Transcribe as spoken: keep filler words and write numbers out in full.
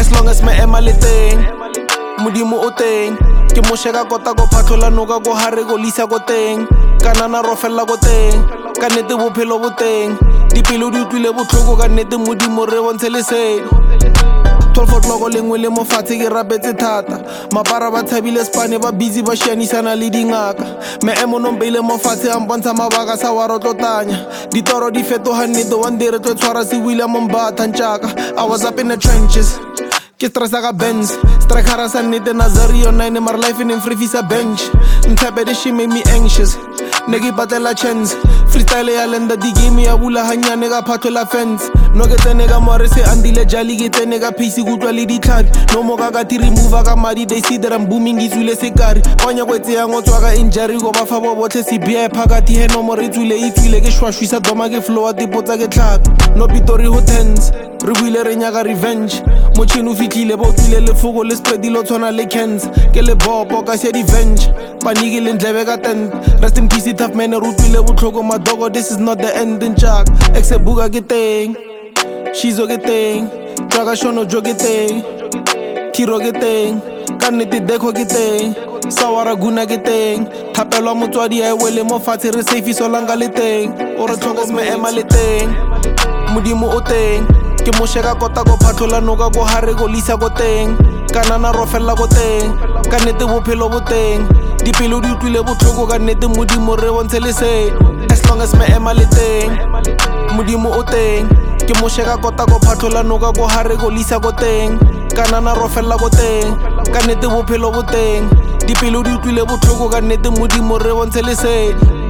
as long as me ema le teng modimo o teng ke mo sheka kota go phatlola noka go hare go lisa go teng kanana ro fella go teng ka nete bophelo bo teng dipelo di utlwile botlhoko ka nete modimo re bontshe lesedi twelve o'clock lengwe le mofatshe ke rapetse thata mapara ba tshabile spane ba busy ba shianisana le dingaka me emo nombeile mofatshe a mpontsha mabaka sa wa rotlotanya ditoro di fetoga nnete one day re tlo tshwara se wile mo mbatha ntšaka I was up in the trenches ke stressa ka Benz strikera sa nnete Nazario nine mar life in free sa bench ntshabede she made me anxious ne ke batlela chance freestyle ya lenda di game ya bula hanyane ka phatlola fence no ke tsene ka more se andile jali ke tsene ka phisi kutlwa le ditlhabi no mo ka ka ti remove ka madi they see that I'm booming izule sekari kwanya kwetse ya ngotswa ka injury go ba fa bo botle C B I phakathi he no more itsule itsule ke shwashwisa doma ke flow tipotsa ke tlhapi no pitori ho tens re buile re nyaka revenge mochino fitlile bo tlile le foko le spreadilo tshwana le cans ke le bopo ka se revenge paniki le ndlebe ka tent rest in peace tough man rutlile botlhoko madogo this is not the end in jack exebuka ke teng shizo ke teng tsaka shono jo ke teng kiro ke teng ka nnete dekho ke teng sawara guna ke teng thapelwa motswadi a wele mo fatshe re safe solanga le teng o re tlhoko me ema le teng modimo o teng ke mo sheka kota go phatlola noka go hare go lisa go teng kanana ro fella go teng ka nnete bophelo bo teng dipelo di utlwile botlhoko ka nnete modimo re bontshe lesedi as long as me ema le teng modimo o teng ke mo sheka kota go phatlola noka go hare go lisa go teng kanana ro fella go teng ka nnete bophelo bo teng dipelo di utlwile botlhoko ka nnete modimo re bontshe lesedi